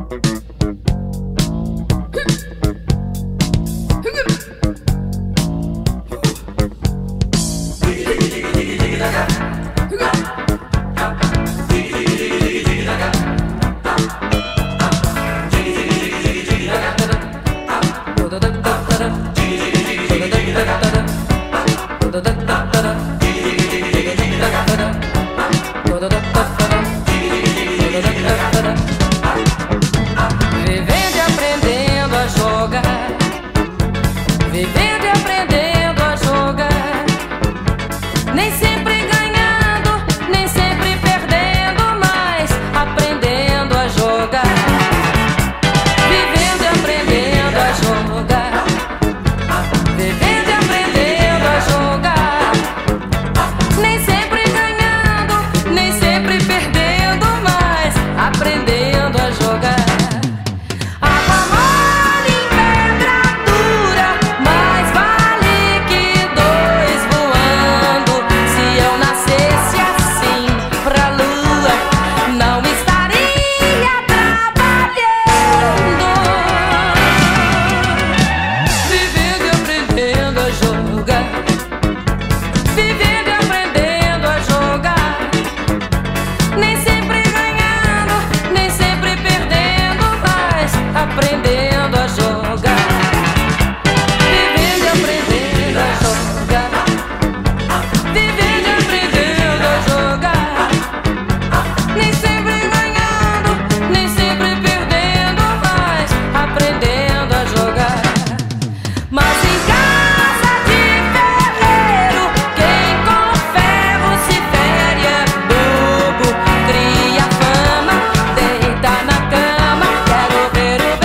Vivendo e aprendendo a jogar, vivendo e aprendendo a jogar, nem sempre ganhando, nem sempre perdendo, mas aprendendo a jogar. Vivendo e aprendendo a jogar, vivendo e aprendendo a jogar, nem sempre ganhando, nem sempre perdendo, mas aprendendo a jogar. Aprendendo a jogar, vivendo e aprendendo a jogar, vivendo e aprendendo a jogar, nem sempre ganhando, nem sempre perdendo, mas aprendendo a jogar. Mas em casa de ferreiro, quem com ferro se fere é bobo, cria fama, deita na cama, quero ver o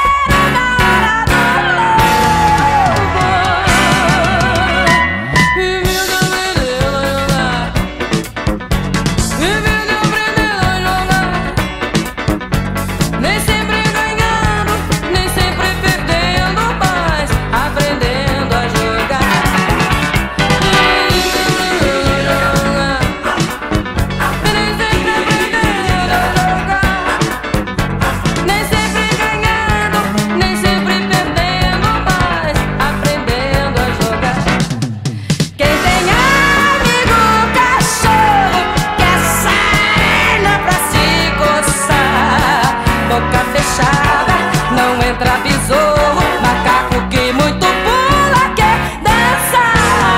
nem sempre ganhando, nem sempre perdendo, mas aprendendo a jogar. Nem sempre aprendendo a jogar, nem sempre ganhando, nem sempre perdendo, mas aprendendo a jogar. Quem tem amigo cachorro quer sarna pra se coçar, boca fechada, não entra besouro, macaco que muito pula quer dançar.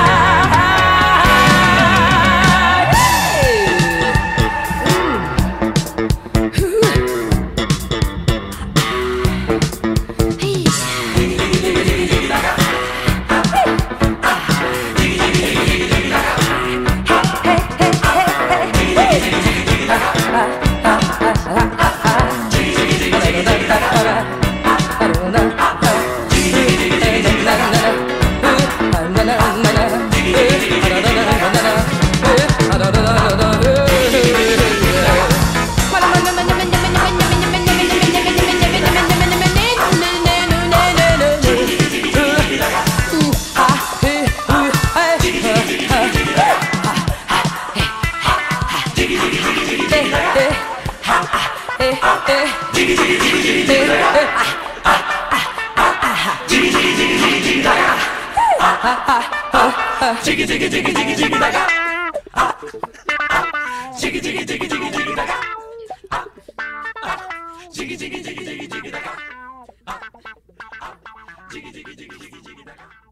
Jiggy jiggy jiggy jiggy jiggy daga. Jiggy jiggy jiggy jiggy jiggy daga. Jiggy jiggy jiggy jiggy jiggy daga. Jiggy jiggy jiggy jiggy jiggy daga.